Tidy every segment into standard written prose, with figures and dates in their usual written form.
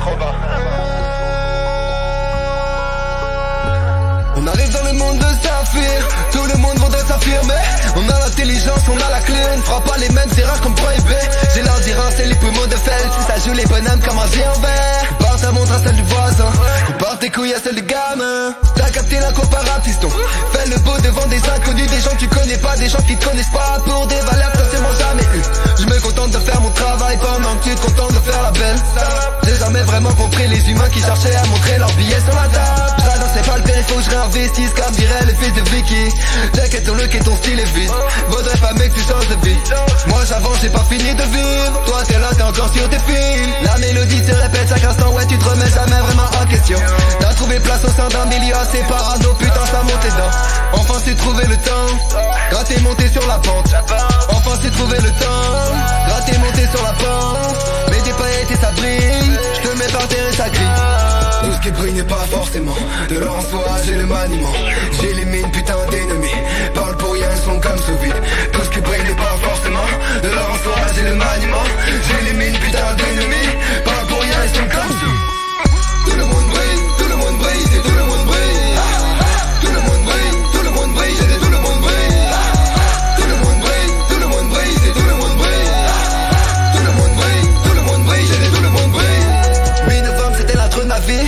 trop bas. On arrive dans le monde de Saphir, tout le monde voudrait s'affirmer. On a l'intelligence, on a la clé, on ne fera pas les mêmes erreurs comme prohibé. J'ai l'endurance et les poumons de fel, si ça joue les bonhommes comme un géant vert. Compare ta montre à celle du voisin, compare tes couilles à celle du gamin. T'as capté l'incomparable piston, fais le beau devant des inconnus, des gens que tu connais pas, des gens qui te connaissent pas, pour des valeurs que forcément jamais eu. Je me contente de faire mon travail pendant que tu te contentes de faire la belle. J'ai jamais vraiment compris les humains qui cherchaient à montrer leur billet sur la table. J'adore, c'est pas le père, il faut que je réinvestisse comme dirait le fils de Vicky. T'inquiète, ton look et ton style est vide, vaudrait pas mec que tu changes de vie. Moi j'avance, j'ai pas fini de vivre, toi t'es là, t'es encore sur tes fils. La mélodie se répète chaque instant, ouais tu te remets jamais vraiment en question. T'as trouvé place au sein d'un milieu assez parano, putain ça monte les dents. Enfin c'est trouvé le temps, quand t'es monté sur la pente. Enfin c'est trouvé le temps, quand t'es monté sur la pente. Mais des paillettes et ça brille, je te mets par terre et ça crie. Tout ce qui brille n'est pas forcément de l'or en soi, j'ai le maniement. J'élimine putain d'ennemis, parle pour rien, ils sont comme sous vide. Tout ce qui brille n'est pas forcément de l'or en soi, j'ai le maniement. J'élimine putain d'ennemis, parle pour rien, ils sont comme sous. Tout le monde brille, tout le monde brille, c'est tout le monde brille. Tout le monde brille, tout le monde brille, j'ai dit tout le monde brille. Tout le monde brille, tout le monde brille, c'est tout le monde brille. Tout le monde brille, tout le monde brille, j'ai dit tout le monde brille. 8 novembre c'était l'intro de ma vie,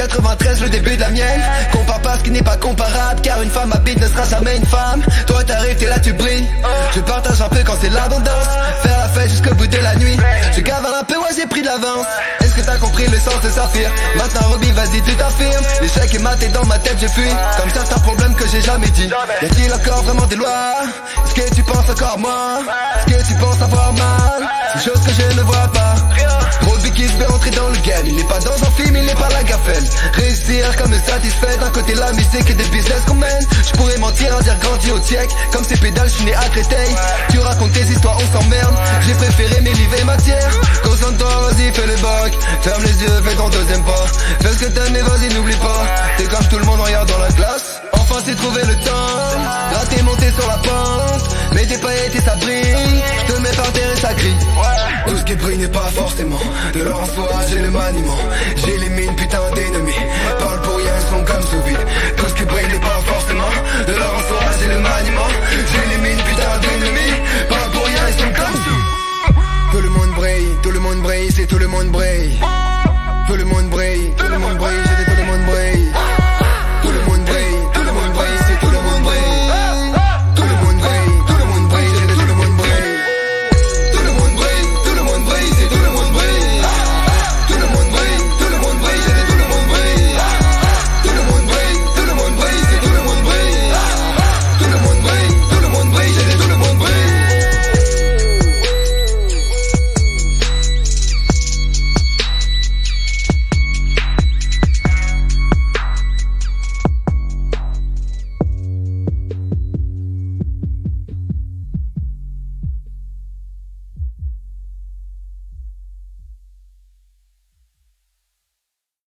93 le début de la mienne. Compare pas ce qui n'est pas comparable, car une femme habite ne sera jamais une femme. Toi t'arrives, t'es là, tu brilles. Je partage un peu quand c'est l'abondance, faire la fête jusqu'au bout de la nuit. Je gavale un peu, ouais j'ai pris de l'avance. Est-ce que t'as compris le sens de Saphir? Maintenant Robbie vas-y tu t'affirmes. L'échec est maté dans ma tête, je fuis comme certains problèmes que j'ai jamais dit. Y a-t-il encore vraiment des lois? Est-ce que tu penses encore moi? Est-ce que tu penses avoir mal? C'est chose que je ne vois pas. Robbie qui se fait entrer dans le game, il n'est pas dans un film, il n'est pas la gaffelle. Réussir comme le satisfait, d'un côté la musique et des business qu'on mène. Je pourrais mentir à dire grandi au tiec, comme ces pédales je suis né à Créteil. Tu racontes tes histoires, on s'emmerde. J'ai préféré m'élever matière. Concentre-toi, vas-y fais le bac, ferme les yeux, fais ton deuxième pas. Fais ce que t'aimes et vas-y n'oublie pas. T'es comme tout le monde, regarde dans la glace. Enfin c'est trouvé le temps, là t'es monté sur la pente. Mais tes paillettes et ça brille, je te mets par terre et ça crie. Tout ce qui brille n'est pas forcément de l'or en soi, j'ai le maniement. J'élimine putain d'ennemis, parle pour rien, ils sont comme sous vide. Tout ce qui brille n'est pas forcément de l'or en soi, j'ai le maniement. J'élimine putain d'ennemis, parle pour rien, ils sont comme sous. Tout le monde brille, c'est tout le monde brille. Tout le monde brille, tout le monde brille, j'ai